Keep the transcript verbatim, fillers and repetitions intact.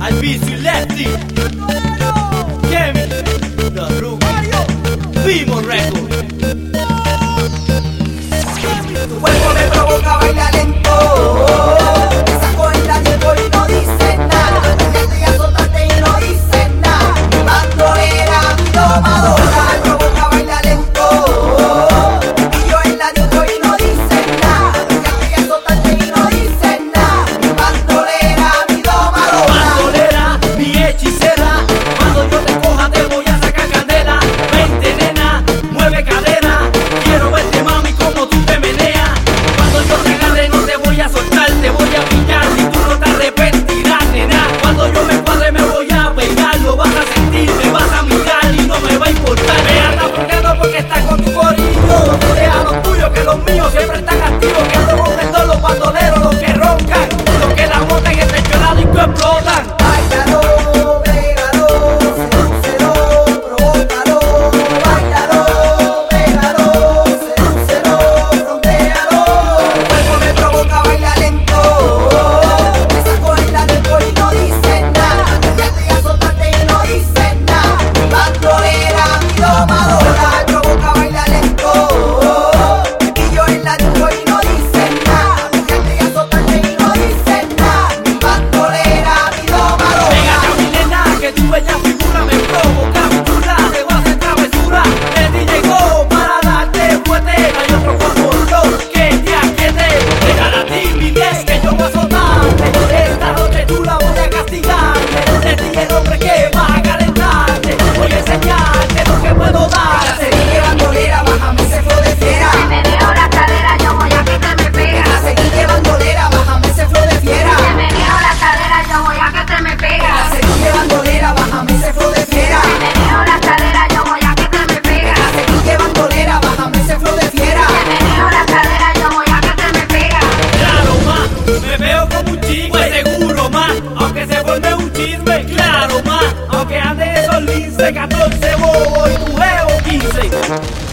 Albizu y Lefty, Kevin, The Room, Vimo Record. Tu cuerpo me provoca bailar lento. Me saco el aliento y no dice nada. Te azotarte y no dice nada. Mi bandolera, mi domadora, me provoca bailar lento. Y yo el aliento y no dice nada. Te azotarte y no dice nada. Mi bandolera, mi domadora. Bandolera, mi hechicera, cuando yo te coja te voy a sacar candela. Vente nena, mueve cadera, quiero verte mami como tú te meneas. Cuando yo te agarre no te voy a soltar, te voy a pillar y tú no te arrepentirás, nena. Cuando yo me cuadre me voy a pegar, lo vas a sentir, me vas a mirar y no me va a importar. Me andas buscando porque estás con tu corillo, tú dejas los tuyos que los míos siempre están activos. Que ando con todos los bandoleros, los que roncan, los que la montan en el techo y explotan. Báilalo, pégalo, sedúcelo, provócalo. Báilalo, pégalo, sedúcelo, frontéalo. Tu cuerpo me provoca bailar lento. Me saco el aliento y no dice nada. Te y azotarte y no dice nada. Mi bandolera, mi domadora, me provoca bailar lento. Y yo el aliento y no dice nada. Te y azotarte y no dice nada. Mi bandolera, mi domadora. Pégate a mi nena, que tu bella figura me provoca aventura. Te voy a hacer travesura, el D J llegó para darte fuerte. Hay otro famoso que te aquiete. Deja la timidez que yo voy a azotarte. Esta noche tú la voy a castigarte. De ti el hombre que va a calentarte. Voy a enseñarte lo que puedo La dar. seguille bandolera, bájame ese flow de fiera. Me meneo la cadera, yo voy a que te me pega. La seguille bandolera, bájame ese flow de fiera. Me meneo la cadera, yo voy a que te me La pega. seguille bandolera, bájame ese flow de fiera. Me meneo la cadera, yo voy a que te me pega. La seguille bandolera, bájame ese flow de fiera. Me meneo la cadera, yo voy a que te me pega. Claro más, me veo como un chico, pues seguro más, aunque se forme un chisme, claro más, aunque ande esos lince, catorce bobo y tu geo quince.